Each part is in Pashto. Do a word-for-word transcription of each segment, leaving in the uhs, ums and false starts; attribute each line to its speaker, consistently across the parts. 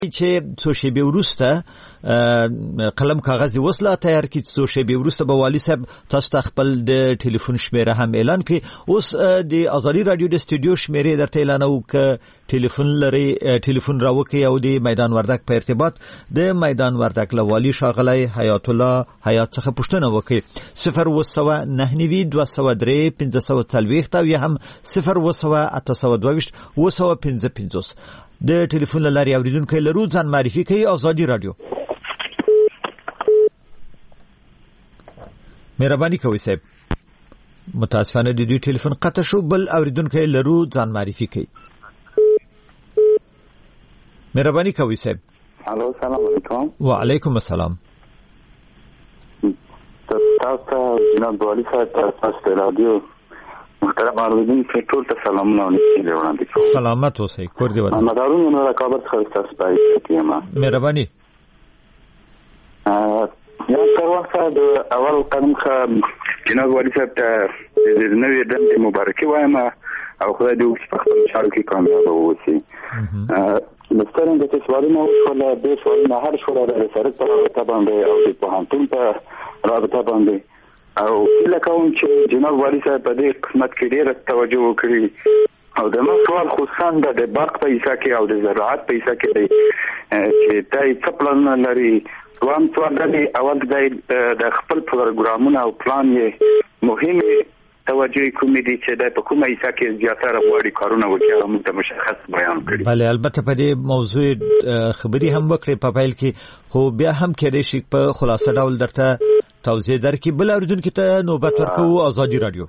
Speaker 1: چې څو شېبې وروسته قلم کاغذ وسله تیار کړي، څو شېبې وروسته به والي صاحب تاسو ته خپل د ټلیفون شمیره هم اعلان کړي. اوس د ازادي رادیو د استودیو شمیره درته اعلانو ک ټلیفون لري، ټلیفون راوکي او د میدان وردک په ارتباط د میدان وردک له والي ښاغلی حیات الله حیات څخه پوښتنه وکړي. صفر وسوه نهه نوي دوه سوه درې پنځه سوه څلوېښت او یا هم صفر وسوه اته سوه دوهویشت اوه سوه پنځه پنځوس د ټلیفون له لارې اوریدونکو لرو. ځان معرفي کوي. ازادي رادیو. مهرباني کوئ صاحب. متاسفانه د دوی ټلیفون قطع شو. بل اوریدونکو لرو. ځان معرفي کوي. مهرباني کوئ صاحب.
Speaker 2: الو سلام علیکم.
Speaker 1: وعلیکم السلام.
Speaker 2: تاسو جناب والی صاحب تاسو ته رادیو محترم اوریدونکو کې ټول ته سلامونه وړاندې کوم.
Speaker 1: سلامت اوسئ. کور دی ودان.
Speaker 2: مدارونه نو رقابت څخه تاسو پای کېما.
Speaker 1: مهرباني.
Speaker 2: ا یا تر وخته د اول قدم ښه جناب والی صاحب ته د نوې دندې مبارکي وایم او خدای دې وکړي په خپل چارو کې کامیاب واوسي. مسترین د سوالونو ولا د سوالونو هر شوړه د سرک په رابطه باندې او د پوهنتون په رابطه باندې او کله کوم چې جناب والی صاحب په دې قسمت کې ډېر توجه وکړي او د ما سوال خصوصا د برق په حصہ کې او د زراعت په حصہ کې دی چې دای څه پلان لري. وام سوال دی اول د خپل پروګرامونه او پلان یې مهمه توجه کومې دي چې د حکومت حصہ کې زیاتره غواړي کارونه وکړي او موږ مشخص بیان کړي.
Speaker 1: بله البته په دې موضوع خبري هم وکړي په فایل کې، خو بیا هم کېدای شي په خلاصه ډول درته توضیح درکړي. بل اوریدونکو ته نوبت ورکوو. ازادي رادیو.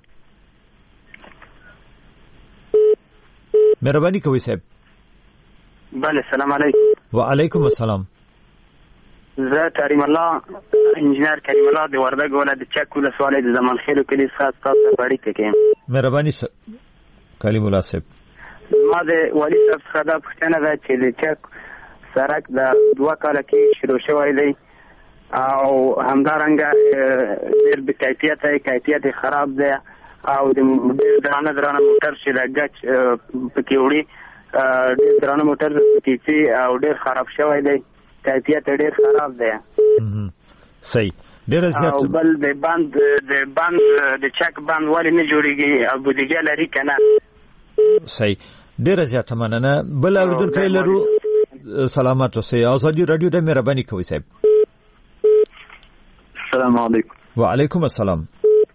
Speaker 1: مهرباني کوئ صاحب.
Speaker 3: بله سلام علیکم.
Speaker 1: وعلیکم السلام.
Speaker 3: زه کریم الله انجینر کریم الله د وردګ ولایت چک ولسوالۍ د زمان خیلو کلی څخه تاسو ته اړیکه کوم.
Speaker 1: مهرباني کریم الله صاحب.
Speaker 3: ما د والي صاحب څخه دا پوښتنه ده چې د چک سړک د دوه کاله کې شروع شوی دی او همدارنګه ډېر بې کیفیته کیفیت خراب دی او د ډېر درانه درانه موټر چې د ګچ پکې وړي ډېر درانه موټر پکې او ډېر خراب شوی دی، کیفیت ډېر خراب دی.
Speaker 1: صحیح. ډېر زیات.
Speaker 3: او بل د بند د بند د چک بند ولې نه جوړیږي او بودیجه لري کنه.
Speaker 1: صحیح. ډېر زیات مننه. بل اوریدونکو لرو. سلامات اوسئ. ازادي رادیو د مهرباني کوي صاحب.
Speaker 2: السلام علیکم.
Speaker 1: وعلیکم السلام.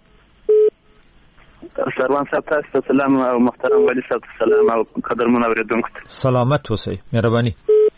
Speaker 2: سروان صاحب تاسو ته سلام او محترم والی صاحب سلام او قدرمن اوریدونکو
Speaker 1: سلامت اوسئ. مهرباني.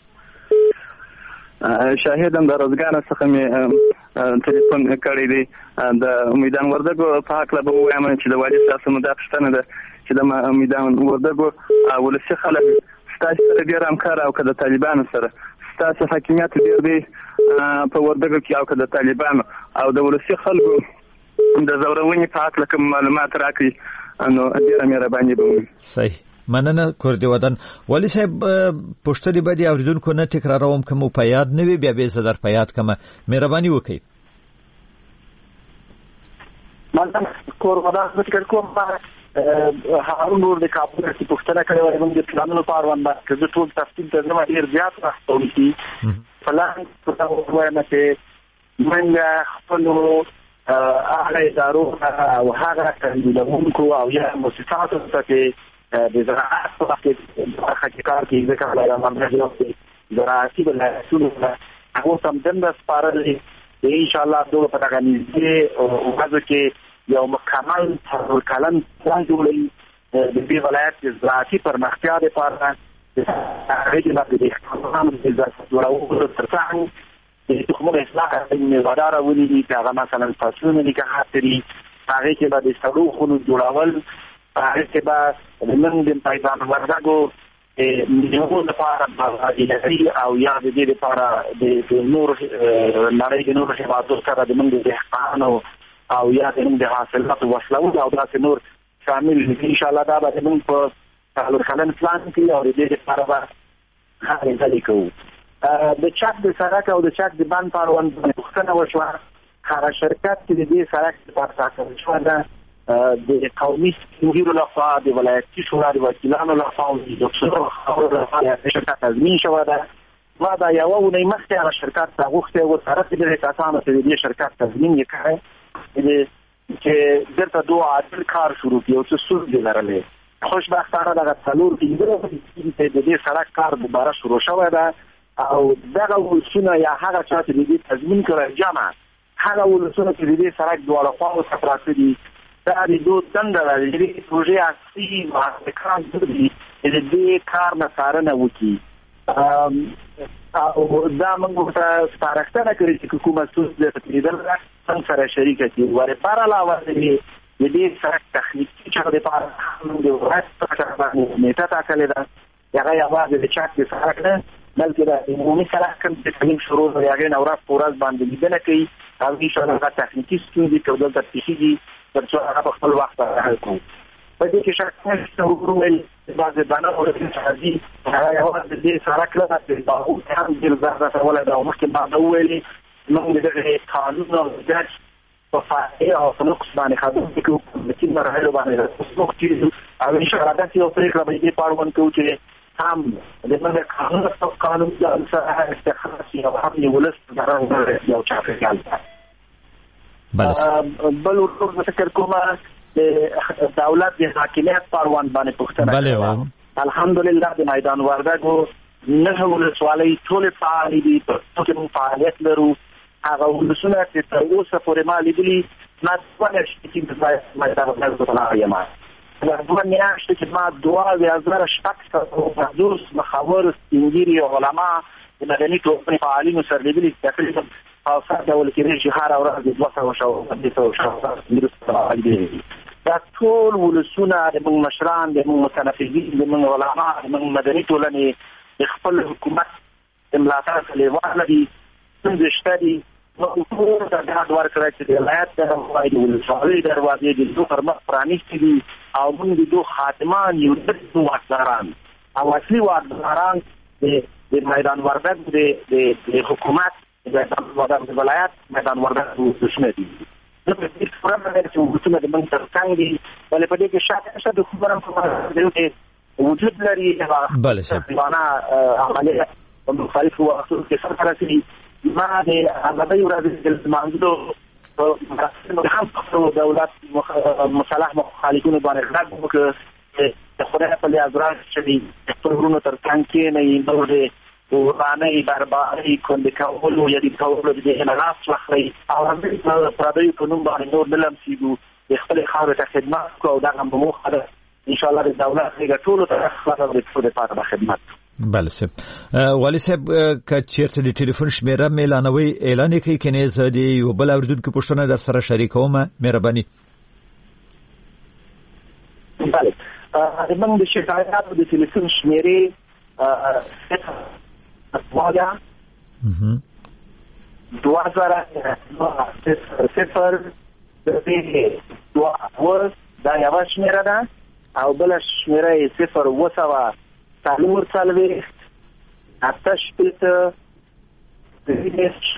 Speaker 2: شاهدم د روزګار څخه مې ټلیفون کړی دی د میدان وردګو په حق له به وایم چې د والي صاحب سره دا پوښتنه ده چې د میدان وردګو ولسي خلک ستاسو سره ډېر همکار او که د طالبانو سره ستاسو حاکمیت ډېر دی په وردګو کې او که د طالبانو او د ولسي خلکو د زورونې په حق له کوم معلومات راکړي نو ډېره مهرباني به وي.
Speaker 1: صحیح. مننه. کور دی ودان. والی صاحب پوښتنې به د اوریدونکو نه تکراروم که مو په یاد نه وي بیا به زه در په یاد کړم. مهرباني وکړئ.
Speaker 4: مننه. کور ودان فکر کوم هارون نور د کابل کې پوښتنه کړې وه موږ د پلانونو په اړوند باندې زه ټول تفصیل ته ځم ډېر زیات وخت ونیسي. پلان ورته ووایم چې موږ خپلو هغه ادارو او هغه تنظیمونکو او یا مؤسساتو ته چې د زراعت په وخت کې برخه کې کار کوي ځکه له امریکا زراعتي ولایتونو هغو ته هم دنده سپارلې د انشاءالله دوی په دغه نږدې ورځو کې یو مکمل څلورکلن پلان جوړوي د دې ولایت د زراعتي پرمختیا لپاره د هغې کې باندې د اقتصاد د جوړولو تر څنګ د تخمونو اصلاح مقدار ولري چې هغه مثلا فصلونه دي که خاطري هغې کې به د سړو خونو جوړول هغې کې به نن د میدان وردګو میلیونو لپاره بازارګري او یا د دې لپاره د نورو نړۍ د نورو هېوادونو سره د موږ د دهقانانو او یا د موږ د حاصلاتو وصلول او داسې نور شامل دي. انشاءالله دا به موږ په څلور کلن پلان کې او د دې لپاره به هڅې ډلې کوو. د چک د سړک او د چک د بند په اړوند پوښتنه وشوه. هغه شرکت چې د دې سړک لپاره ټاکل شوی ده د قومي سپین لخوا د ولایتي شورا د وکیلانو لخوا او د ډاکټرانو لخوا شرکت تضمین شوی ده ما دا یو ونې مخکې هغه شرکت ته غوښتې و سره چې کسانو ته دې شرکت تضمین یې کړی چې درته دوه عادل کار شروع کړي او څه ستونزې لرلې خوشبختانه دغه څلور پنځه ورځې د دې سړک کار دوباره شروع شوی ده او دغه ولسونه یا هغه چا چې دې تضمین کړی جمع هغه ولسونه چې دې سړک دواړه خواو څخه پراته دي دا د دوه څنګه د دې پروژې اصلي محققان دي چې دې کار نه څارنه وکړي او دا موږ ته سپارښتنه کړې چې کومه ستونزه د لیدل څنګه سره شریکه دي ورې پر علاوه د دې سره تخنیکي چې د پاره د ورځ څخه باندې نیټه تاکلې ده هغه یوازې د چاک د سره نه بلکې د عمومي سره کوم څه شروع دی هغه نو راځ پورز باندې لیدنه کوي او ان شاء الله تخنیکي ستونزې کول د تخنیکي تر څو هغه خپل وخت حل کوي په دې کې شک نشته ورول بعض باندې اورل شي هغه یو د دې سره کله چې او هم د زړه ولا د مخکې بعد ویلي موږ د قانون او د په فائده او نقص باندې خبرې کوو چې مرحله باندې څه کیږي او ان شاء الله دا چې اوپرې کړو چې پاروان کوو چې هم د موږ قانون او قانون د سره استخراج او هم یو ولس درنګ یو چاپیریال بل ورته فکر کوم د دولت د حاکمیت پاروان باندې پوښتنه
Speaker 1: بله
Speaker 4: الحمدلله د میدان وردګو نه ولسوالۍ ټول فعال دي په ټول فعالیت لرو هغه ولسونه چې تر اوسه پورې ما لیدلي ما څونه شي چې میدان وردګو ته راغلم دا دوه میاشتې چې ما دوه وزاره شپږ سوه پنځوس مخاور سپینګیري علما د مدني ټولنې فعالینو سره لیدلي تقریبا او سره ډول کې شهر او ورځ دوه سوه شو د څو شو دا ټول ولسونه د مشران د متنفذین د علما د مدني ټولنې خپل حکومت د ملاتړ کلیوال دي څنګه شتري نو ټول دا د ورکړه چې د ولایت د وایي ولسوالۍ دروازې د دوه پرمخ پرانیستي دي او موږ د دوه خاتمان یو د دوه واکداران او اصلي واکداران د میدان وردګ د حکومت د میدان ولایت میدان وردګ دښمن دي نو په دې پرمختګ چې وګورئ د موږ تر څنګ دي ولې په دې کې شاته شته د خبرم په وجود لري
Speaker 1: بله صاحب
Speaker 4: معنا عملیه په مختلفو اصول کې سره راځي ما د هغه ورځ د مانګلو په هم دولت مصالح مخالفینو باندې غږ وکړ چې خدای په لیازران چې د پرونو تر څنګ کې نه یې ورانه برباري کوندې کولو یا د کولو د انحراف وخري او هم د پردیو په نوم باندې نور بلم سیګو د خپل خاور ته خدمت کو او دا هم موخه ده ان شاء الله د دولت څخه ټول ته خبره د ټول لپاره خدمت
Speaker 1: بله صاحب والی صاحب که چیرته د ټلیفون شمیره اعلانوي اعلان کوي کنه زه د یو بل اوریدونکو پوښتنه در سره شریکوم مهرباني
Speaker 4: بله موږ د شکایاتو د ټلیفون شمیره والا دو هزار صفر دو ورس دا یو شمیره ده او بل شمیره صفر و سوا څلور څلوېښت اته شپېته درېدېرش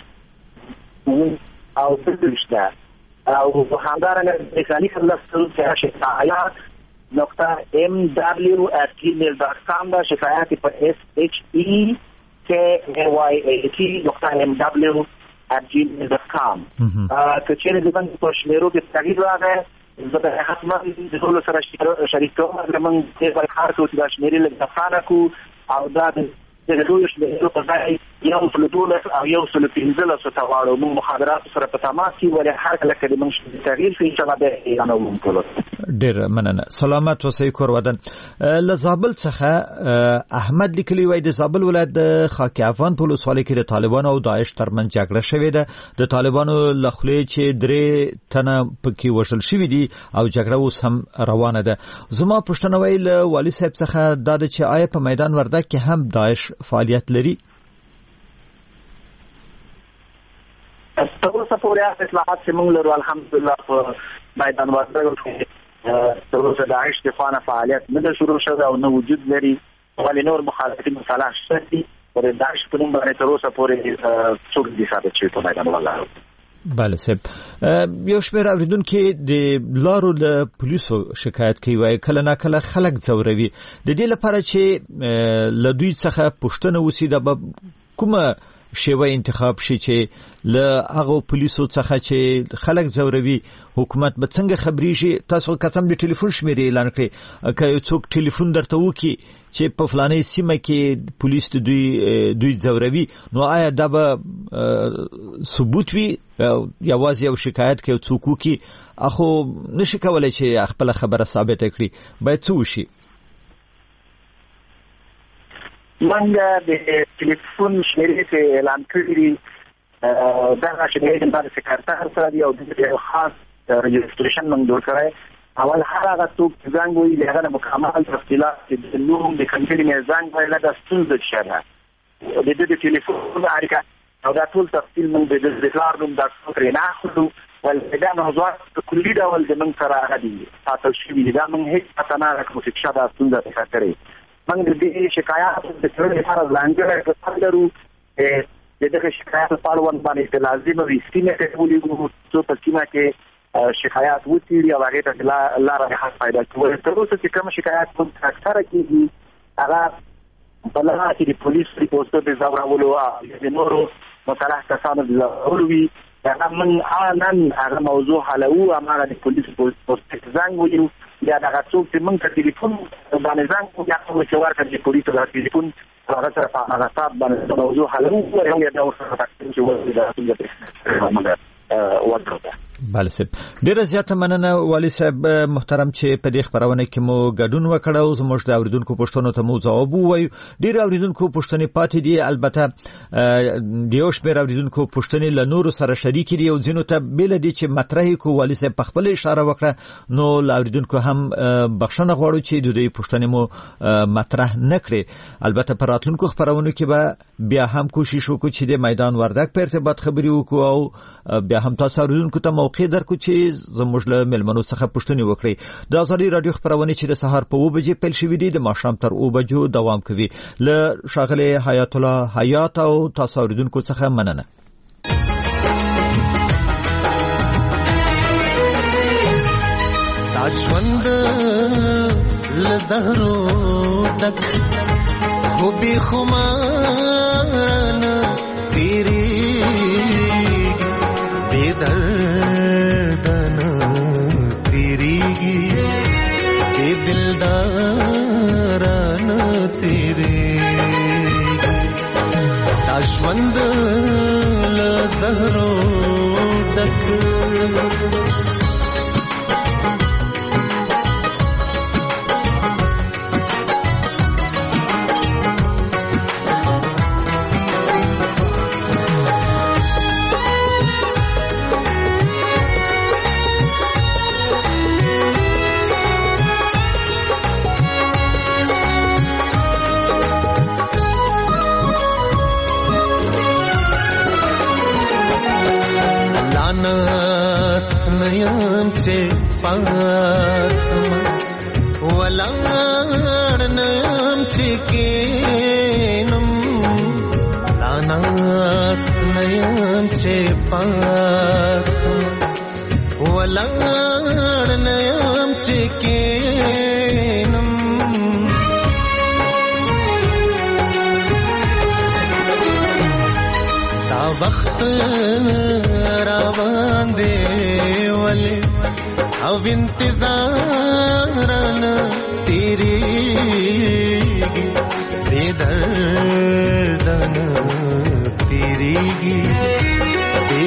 Speaker 4: او پنځه ده او همدارنګه میکانیک لفظ چې شکایات نقطه ام دبلیو ات جیمیل دات کام دا شکایات په اس ایچ ای K A Y A T نقطه M W at gmail dot com که چیرې د باندې په شمیرو کې تغییر راغی زه به حتما د ټولو سره شریک کوم زموږ دې په کار کې چې دا شمیرې لږ ځانه کو او دا د ټولو شمیرو په ځای یو څل دولس او یو څل پنځلس ته واړو موږ مخابرات سره په تماس کې ولې هر کله کې موږ تغییر شي چې به اعلانوم ټول
Speaker 1: ډیر مننه سلامت اوسئ کور ودان له زابل څخه احمد لیکلی وای د زابل ولایت د خاک افغان په ولسوالۍ کې د طالبانو او داعش ترمنځ جګړه شوې ده د طالبانو لخلې چې درې تنه پکې وشل شوې دي او جګړه اوس هم روانه ده زما پوښتنه وای له والي صاحب څخه دا چې آیا په میدان وردګ کې هم داعش فعالیت لري
Speaker 4: تاسو پورې اطلاعات چې موږ لرو الحمدلله په میدان وردګ کې تر اوسه داعش د فعال فعالیت نه شروع شوه او نه وجود لري ولې نور مخالفین مصالح شته ورته داعش په نوم باندې تر اوسه پورې څوک دي ثابت شوی په میدان وردګ
Speaker 1: بله صاحب یو شمېر اوریدونکو د لارو له پولیسو شکایت کوي وای کله نه کله خلک ځوروي د دې لپاره چې له دوی څخه پوښتنه وسی د کومه شیوه انتخاب شي چې له هغه پولیسو څخه چې خلک زوروي حکومت به څنګه خبري شي؟ تاسو قسم د ټلیفون شمیرې اعلان کړي که یو څوک ټلیفون درته وکي چې په فلانه سیمه کې پولیس دوی دوی زوروي، نو آیا دا به ثبوت وي؟ یوازې یو شکایت کې یو څوک وکي اخو نشي کولای چې خپل خبره ثابته کړي، باید څه وشي؟
Speaker 4: منګه د ټلیفون شمیرې ته اعلان کړی دا شمیرې د سکرټر سره دی او د خاص رجسټریشن موږ جوړ کړی. اول هر هغه څوک چې زنګ وایي له هغه مکمل تفصیلات د نوم د کمپنۍ نه زنګ وایي له ستونزې شته د دې د ټلیفون اړیکه او دا ټول تفصیل موږ د ذکر نوم د څوک نه اخلو ولدا موضوعات په کلی ډول د من سره غدي تاسو شي دا موږ هیڅ پته نه راکړو چې شاده ستونزه ښه کړی. موږ د دې شکایت د ټول لپاره ځانګړی په لرو د دې شکایت په اړه باندې لازم وي سینه کې ولې څو په سینه کې شکایت وتیری او هغه ته لاره نه حق پیدا کوي. تر اوسه چې کوم شکایت کوم اکثره کیږي هغه په لاره کې د پولیس ریپورټ د زاورولو او د نورو مصالح کسانو د زاورولو دا من آنن هغه موضوع حلو امره د پولیس ریپورټ زنګ ویو یا دا څوک چې موږ ته ټلیفون باندې زنګ کوي یا کوم چې ورته د پولیس د ټلیفون هغه سره په هغه صاحب باندې موضوع حلو او یا دا ورته تاسو چې ورته د څنګه ورته
Speaker 1: بله صاحب ډیره زیاته مننه والي صاحب محترم چې په دې خبرونه کې مو ګډون وکړو. زموږ د اوریدونکو پوښتنو ته مو ځواب ووایو. ډیر اوریدونکو پوښتنې پاتې دي، البته د یو شمېر اوریدونکو پوښتنې له نورو سره شریک دي او ځینو ته بیل دي چې مطرح کو والي صاحب په خپل اشاره وکړه، نو اوریدونکو هم بخښنه غواړو چې د دې پوښتنې مو مطرح نکړي. البته په راتلونکو خبرونو کې به بیا هم کوشش وکړو چې د میدان وردګ په ارتباط خبري وکړو او بیا هم تاسو اوریدونکو ته موقع درکو چې زموږ له ملمنو څخه پوښتنې وکړي. د ازادي رادیو خبرونه چې د سهار په اوه بجې پیل شوې دي د ماښام تر اوه بجو دوام کوي. له ښاغلي حیات الله حیات او تاسو اوریدونکو څخه مننه.
Speaker 5: ژوند لزهرو تک خوبی خمارن تیری بیدردن تیری بی دلدارن تیری ژوند لزهرو تک پاسم ولارنم چکینم لاناست نیم چه پاسم ولارنم چکینم تا وقت روان دی ولی او انتظارن تیری بے دردن تیری بے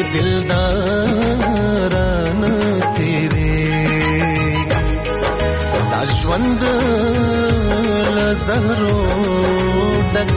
Speaker 5: دلدارن تیری ژوند لزهرو ډک